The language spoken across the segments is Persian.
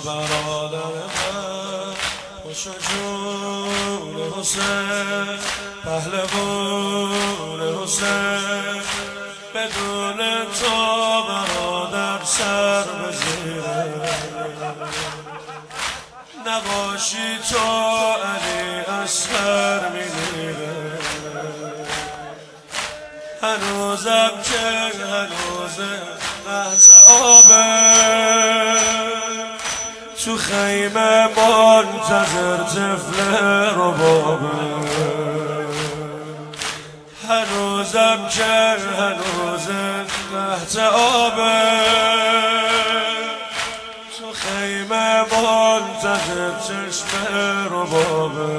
برادر من خوش جون حسین پهلوان حسین بدون تو برادر سر به زیره نباشی تو علی اصغر میمیره هنوزم که هنوزه قحط آبه تو خیمه منتظر طفل ربابه هنوزم که هنوزه قحط آبه تو خیمه منتظر چشم ربابه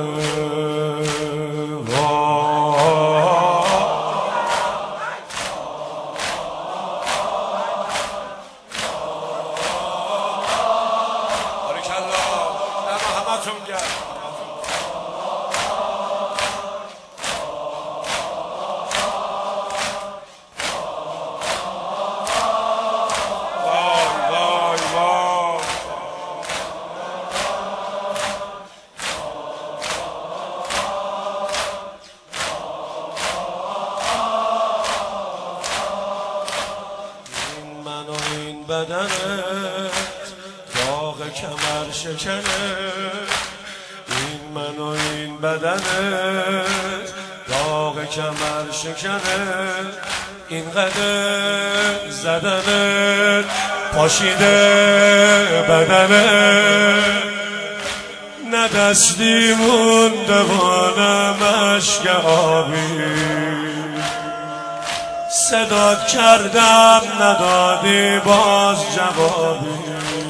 بدنت داغ کمر شکنه این من و این بدنت داغ کمر شکنه این قدر زدنت پاشیده بدنت نه دستی مونده و نه مشک آبی صدات کردم ندادی باز جوابی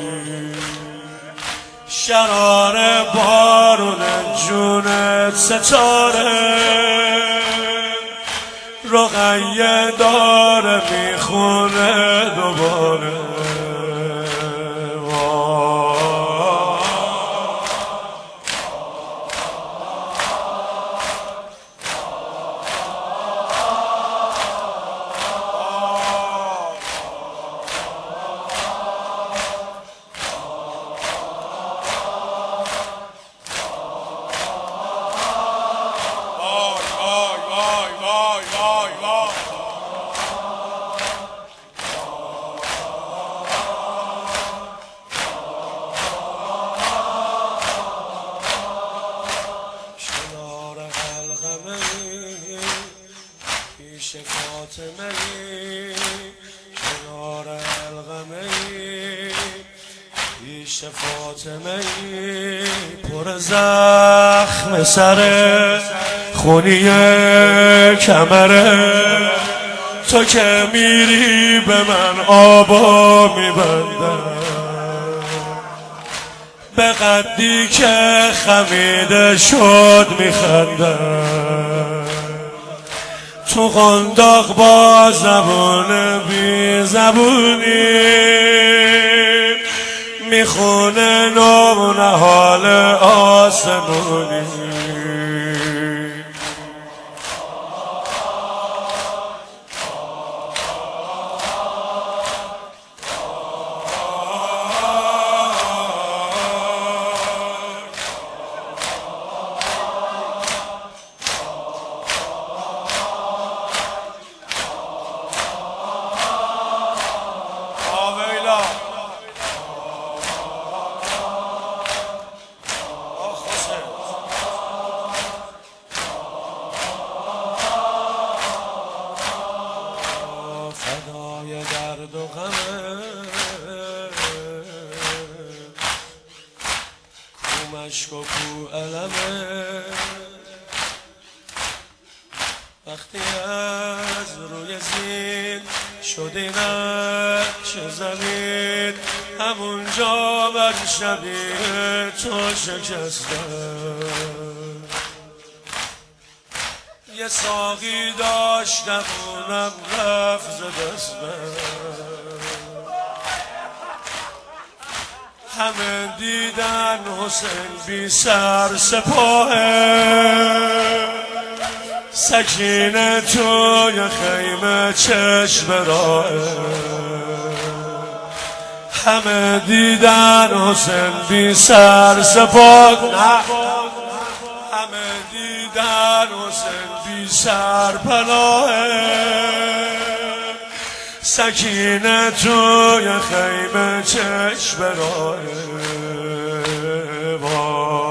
شرار بارون جونت ستاره رقیه داره میخونه دوباره پیش فاطمه کنار الغمه پیش فاطمه پر زخم سر خونی کمره تو که میری به من آبا میبندم به قدی که خمیده شد میخندم تو قنداق با زبون بی زبونی میخونه نمونه حال آسمونی درد و غمه کو مشک و کو علمه وقتی از روی زین شدی نقش زمین همونجا بر شبیه تو شکستم یه ساقی داشتم اونم رفت ز دستم همه دیدن حسین بی سر سپاهه سکینه توی خیمه چشم راهه همه دیدن حسین بی سر سپاه، همه دیدن حسین بی سر پناهه، سکینه توی خیمه چشم راهه.